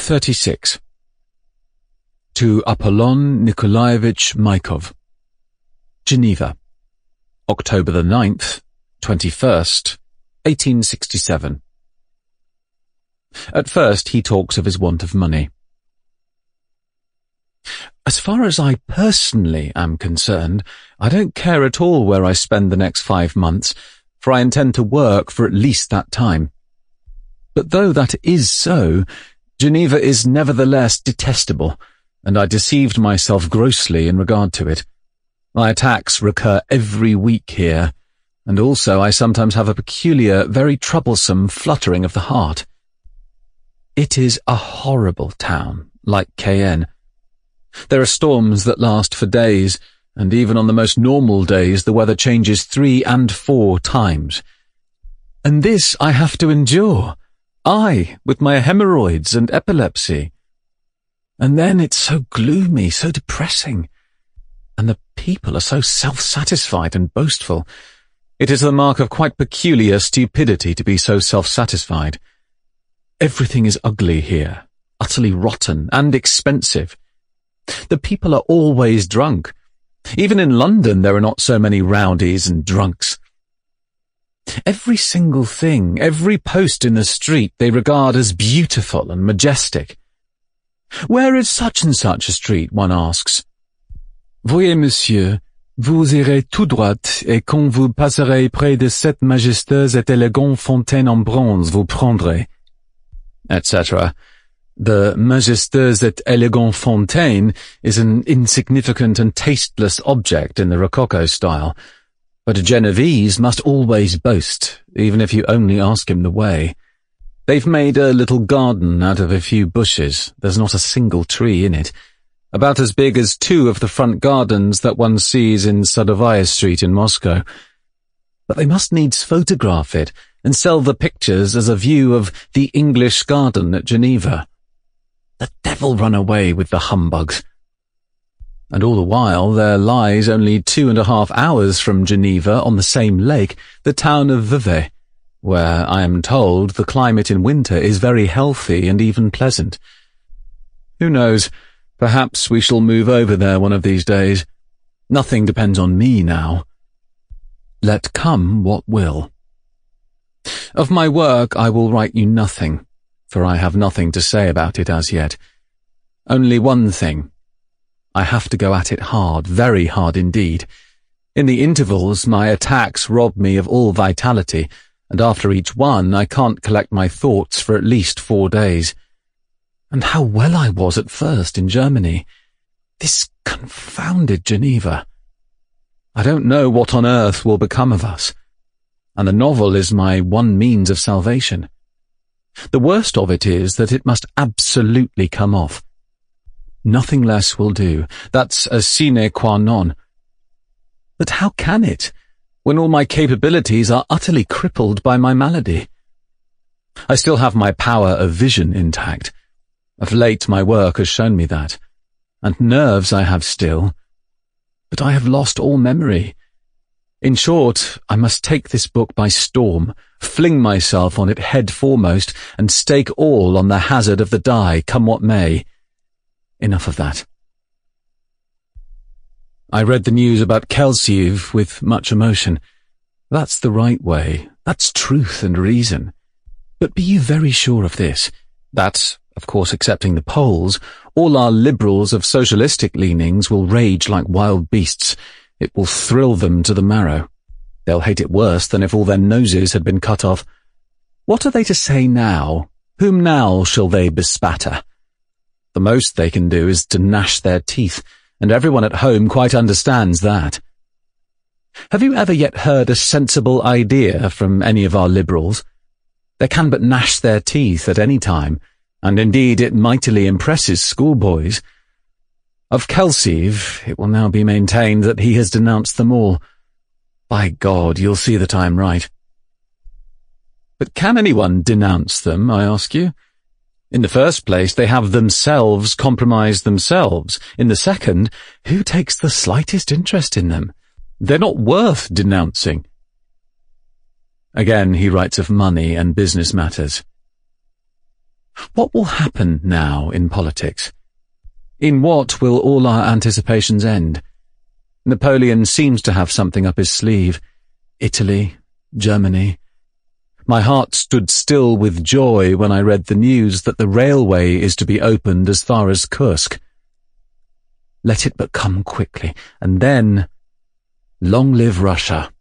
36. To Apollon Nikolaevich Maikov. Geneva, October the 9th, 21st, 1867. At first he talks of his want of money. As far as I personally am concerned, I don't care at all where I spend the next 5 months, for I intend to work for at least that time. But though that is so, Geneva is nevertheless detestable, and I deceived myself grossly in regard to it. My attacks recur every week here, and also I sometimes have a peculiar, very troublesome fluttering of the heart. It is a horrible town, like Cayenne. There are storms that last for days, and even on the most normal days the weather changes 3 and 4 times. And this I have to endure, I, with my hemorrhoids and epilepsy. And then it's so gloomy, so depressing. And the people are so self-satisfied and boastful. It is the mark of quite peculiar stupidity to be so self-satisfied. Everything is ugly here, utterly rotten and expensive. The people are always drunk. Even in London there are not so many rowdies and drunks. Every single thing, every post in the street they regard as beautiful and majestic. Where is such and such a street, one asks. Voyez, monsieur, vous irez tout droit, et quand vous passerez près de cette majestueuse et élégante fontaine en bronze, vous prendrez, etc. The majestueuse et élégante fontaine is an insignificant and tasteless object in the Rococo style, but a Genevese must always boast, even if you only ask him the way. They've made a little garden out of a few bushes. There's not a single tree in it, about as big as 2 of the front gardens that one sees in Sadovaya Street in Moscow. But they must needs photograph it and sell the pictures as a view of the English garden at Geneva. The devil run away with the humbugs. And all the while there lies only 2.5 hours from Geneva on the same lake the town of Vevey, where I am told the climate in winter is very healthy and even pleasant. Who knows, perhaps we shall move over there one of these days. Nothing depends on me now. Let come what will. Of my work I will write you nothing, for I have nothing to say about it as yet. Only one thing. I have to go at it hard, very hard indeed. In the intervals my attacks rob me of all vitality, and after each one I can't collect my thoughts for at least 4 days. And how well I was at first in Germany. This confounded Geneva. I don't know what on earth will become of us, and the novel is my one means of salvation. The worst of it is that it must absolutely come off. Nothing less will do. That's a sine qua non. But how can it, when all my capabilities are utterly crippled by my malady? I still have my power of vision intact. Of late my work has shown me that. And nerves I have still. But I have lost all memory. In short, I must take this book by storm, fling myself on it head foremost, and stake all on the hazard of the die, come what may. Enough of that. I read the news about Kelsiev with much emotion. That's the right way. That's truth and reason. But be you very sure of this, that, of course excepting the Poles, all our liberals of socialistic leanings will rage like wild beasts. It will thrill them to the marrow. They'll hate it worse than if all their noses had been cut off. What are they to say now? Whom now shall they bespatter? The most they can do is to gnash their teeth, and everyone at home quite understands that. Have you ever yet heard a sensible idea from any of our liberals? They can but gnash their teeth at any time, and indeed it mightily impresses schoolboys. Of Kelsiev, it will now be maintained that he has denounced them all. By God, you'll see that I am right. But can anyone denounce them, I ask you? In the first place, they have themselves compromised themselves. In the second, who takes the slightest interest in them? They're not worth denouncing. Again he writes of money and business matters. What will happen now in politics? In what will all our anticipations end? Napoleon seems to have something up his sleeve. Italy, Germany. My heart stood still with joy when I read the news that the railway is to be opened as far as Kursk. Let it but come quickly, and then, long live Russia.